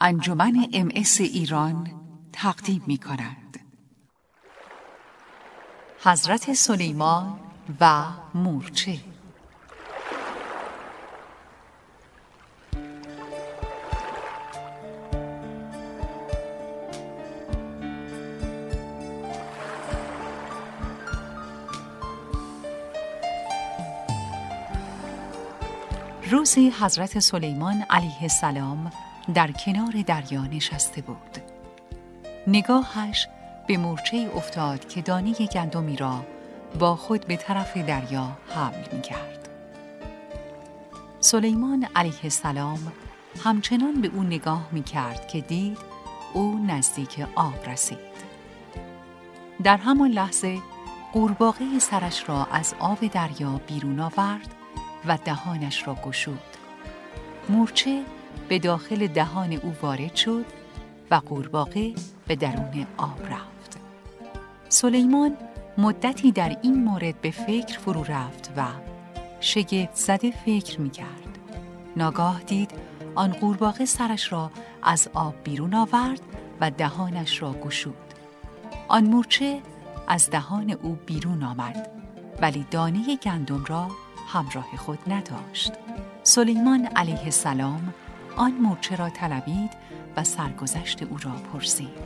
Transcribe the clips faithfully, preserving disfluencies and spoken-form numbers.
انجمن ام اس ایران تقدیم می کند. حضرت سلیمان و مورچه. روزی حضرت سلیمان علیه السلام در کنار دریا نشسته بود. نگاهش به مورچه‌ای افتاد که دانه گندمی را با خود به طرف دریا حمل می‌کرد. سلیمان علیه السلام همچنان به او نگاه می‌کرد که دید او نزدیک آب رسید. در همان لحظه قورباغه سرش را از آب دریا بیرون آورد و دهانش را گشود. مورچه به داخل دهان او وارد شد و قورباغه به درون آب رفت. سلیمان مدتی در این مورد به فکر فرو رفت و شگفت زده فکر می کرد. ناگاه دید آن قورباغه سرش را از آب بیرون آورد و دهانش را گشود. آن مورچه از دهان او بیرون آمد ولی دانه گندم را همراه خود نداشت. سلیمان علیه السلام آن مورچه را طلبید و سرگذشت او را پرسید.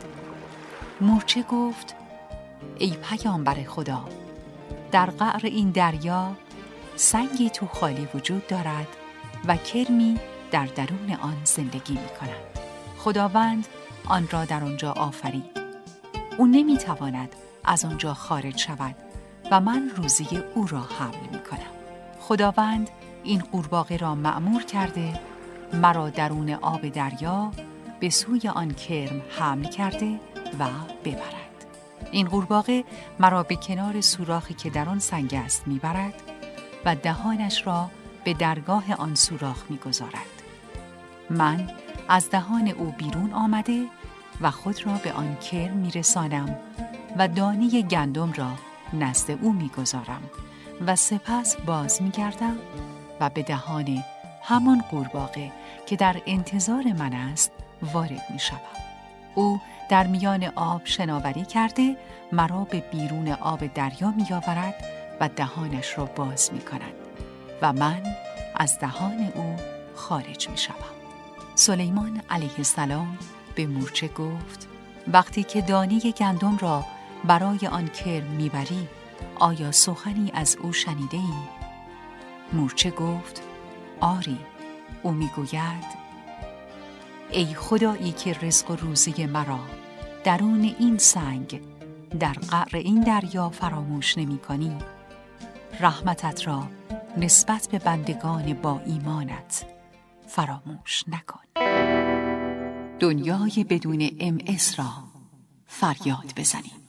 مورچه گفت: ای پیامبر خدا، در قعر این دریا سنگی تو خالی وجود دارد و کرمی در درون آن زندگی می کند. خداوند آن را در آنجا آفرید. او نمی تواند از آنجا خارج شود و من روزی او را حمل می کنم. خداوند این قورباغه را مأمور کرده مرا درون آب دریا به سوی آن کرم حمل کرده و ببرد. این قورباغه مرا به کنار سوراخی که در آن سنگ است میبرد و دهانش را به درگاه آن سوراخ میگذارد. من از دهان او بیرون آمده و خود را به آن کرم میرسانم و دانه گندم را نزد او میگذارم و سپس باز میگردم و به دهان همان قورباغه که در انتظار من است وارد می شوم. او در میان آب شناوری کرده مرا به بیرون آب دریا می آورد و دهانش را باز می کند و من از دهان او خارج می شوم. سلیمان علیه السلام به مورچه گفت: وقتی که دانه گندم را برای آن کرم می بری، آیا سخنی از او شنیده ای؟ مورچه گفت: آری. او میگوید: ای خدایی که رزق و روزی مرا درون این سنگ در قعر این دریا فراموش نمی کنی، رحمتت را نسبت به بندگان با ایمانت فراموش نکن. دنیای بدون ام اس را فریاد بزنید.